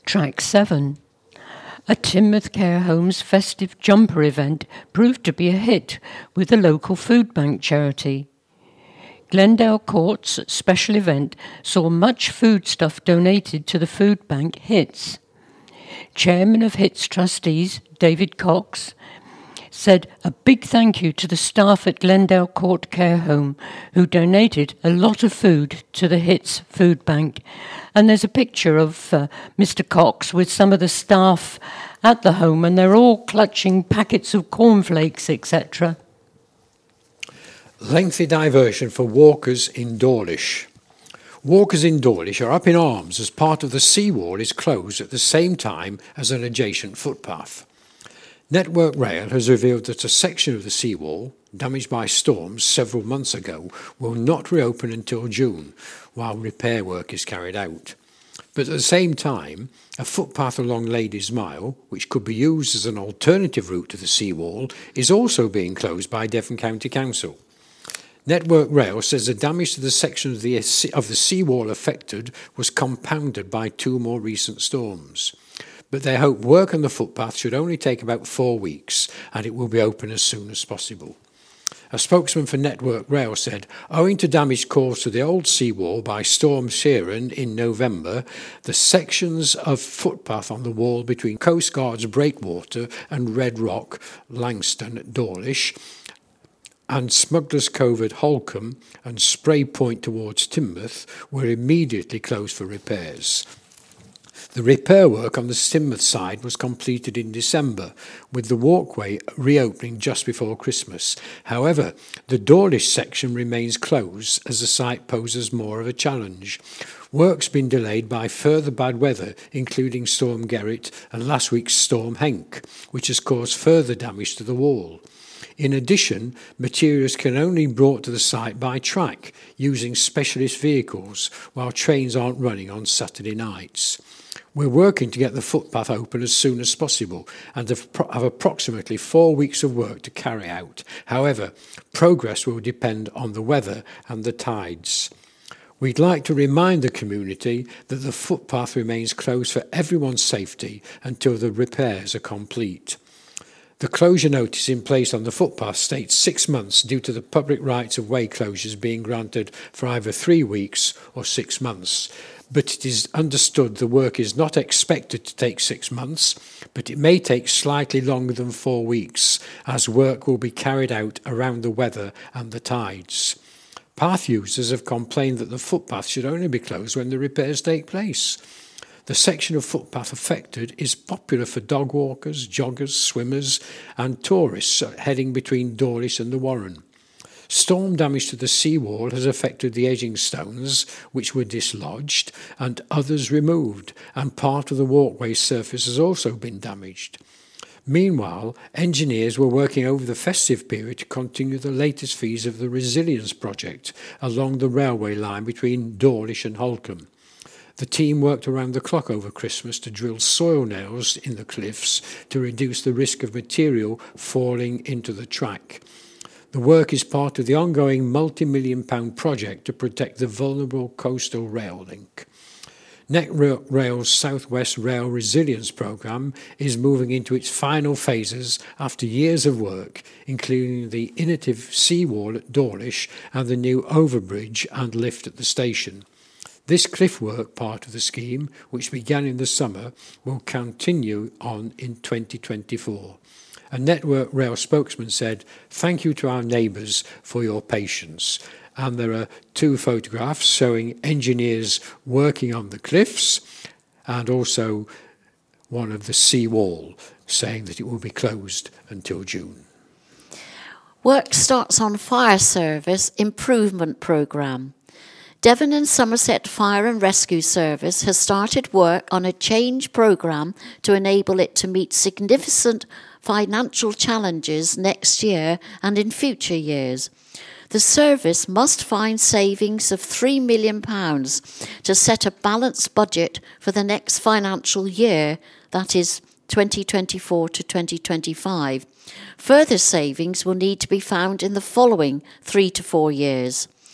Track 7. A Teignmouth Care Home's festive jumper event proved to be a hit with the local food bank charity. Glendale Court's special event saw much foodstuff donated to the food bank HITS. Chairman of HITS Trustees, David Cox, said a big thank you to the staff at Glendale Court Care Home who donated a lot of food to the HITS food bank. And there's a picture of Mr. Cox with some of the staff at the home, and they're all clutching packets of cornflakes, etc. Lengthy diversion for walkers in Dawlish. Walkers in Dawlish are up in arms as part of the seawall is closed at the same time as an adjacent footpath. Network Rail has revealed that a section of the seawall, damaged by storms several months ago, will not reopen until June, while repair work is carried out. But at the same time, a footpath along Ladies Mile, which could be used as an alternative route to the seawall, is also being closed by Devon County Council. Network Rail says the damage to the section of the seawall affected was compounded by 2 more recent storms. But they hope work on the footpath should only take about 4 weeks, and it will be open as soon as possible. A spokesman for Network Rail said, owing to damage caused to the old seawall by Storm Ciarán in November, the sections of footpath on the wall between Coast Guard's Breakwater and Red Rock, Langston at Dawlish, and Smugglers Cove at Holcombe and Spray Point towards Teignmouth were immediately closed for repairs. The repair work on the Teignmouth side was completed in December, with the walkway reopening just before Christmas. However, the Dawlish section remains closed as the site poses more of a challenge. Work's been delayed by further bad weather, including Storm Gerrit and last week's Storm Henk, which has caused further damage to the wall. In addition, materials can only be brought to the site by track, using specialist vehicles, while trains aren't running on Saturday nights. We're working to get the footpath open as soon as possible and have approximately 4 weeks of work to carry out. However, progress will depend on the weather and the tides. We'd like to remind the community that the footpath remains closed for everyone's safety until the repairs are complete. The closure notice in place on the footpath states 6 months due to the public rights of way closures being granted for either 3 weeks or 6 months. But it is understood the work is not expected to take 6 months, but it may take slightly longer than 4 weeks, as work will be carried out around the weather and the tides. Path users have complained that the footpath should only be closed when the repairs take place. The section of footpath affected is popular for dog walkers, joggers, swimmers and tourists heading between Dawlish and the Warren. Storm damage to the seawall has affected the edging stones, which were dislodged, and others removed, and part of the walkway surface has also been damaged. Meanwhile, engineers were working over the festive period to continue the latest phase of the Resilience project along the railway line between Dawlish and Holcombe. The team worked around the clock over Christmas to drill soil nails in the cliffs to reduce the risk of material falling into the track. The work is part of the ongoing multi-million-pound project to protect the vulnerable coastal rail link. Network Rail's South West Rail Resilience Programme is moving into its final phases after years of work, including the innovative seawall at Dawlish and the new overbridge and lift at the station. This cliff work part of the scheme, which began in the summer, will continue on in 2024. A Network Rail spokesman said, "Thank you to our neighbours for your patience." And there are 2 photographs showing engineers working on the cliffs and also one of the sea wall, saying that it will be closed until June. Work starts on Fire Service Improvement Programme. Devon and Somerset Fire and Rescue Service has started work on a change programme to enable it to meet significant financial challenges next year and in future years. The service must find savings of £3 million to set a balanced budget for the next financial year, that is 2024 to 2025. Further savings will need to be found in the following 3 to 4 years.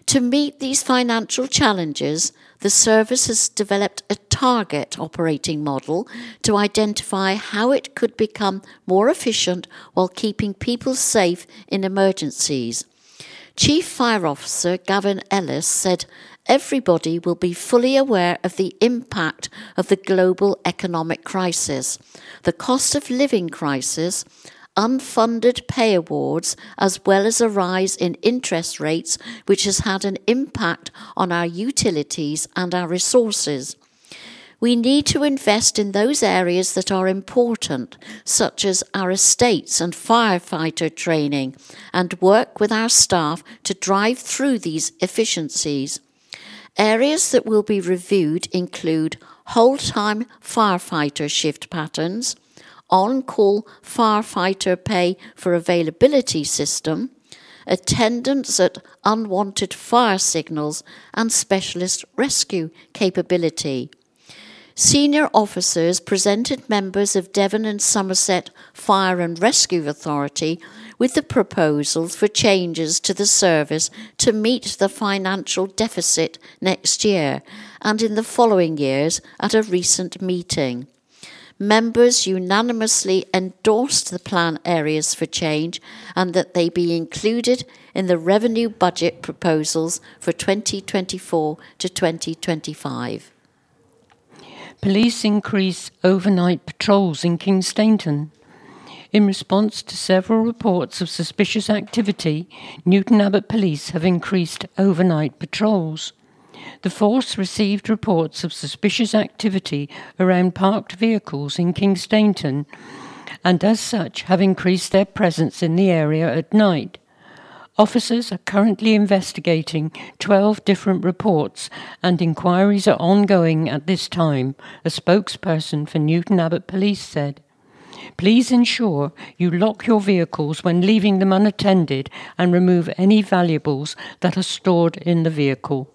To meet these financial challenges, the service has developed a target operating model to identify how it could become more efficient while keeping people safe in emergencies. Chief Fire Officer Gavin Ellis said, "Everybody will be fully aware of the impact of the global economic crisis, the cost of living crisis, unfunded pay awards, as well as a rise in interest rates, which has had an impact on our utilities and our resources. We need to invest in those areas that are important, such as our estates and firefighter training, and work with our staff to drive through these efficiencies. Areas that will be reviewed include whole-time firefighter shift patterns, on-call firefighter pay for availability system, attendance at unwanted fire signals, and specialist rescue capability." Senior officers presented members of Devon and Somerset Fire and Rescue Authority with the proposals for changes to the service to meet the financial deficit next year and in the following years at a recent meeting. Members unanimously endorsed the plan areas for change and that they be included in the revenue budget proposals for 2024 to 2025. Police increase overnight patrols in King's Stainton. In response to several reports of suspicious activity, Newton Abbot Police have increased overnight patrols. The force received reports of suspicious activity around parked vehicles in King's Stainton and as such have increased their presence in the area at night. Officers are currently investigating 12 different reports and inquiries are ongoing at this time, a spokesperson for Newton Abbot Police said. Please ensure you lock your vehicles when leaving them unattended and remove any valuables that are stored in the vehicle.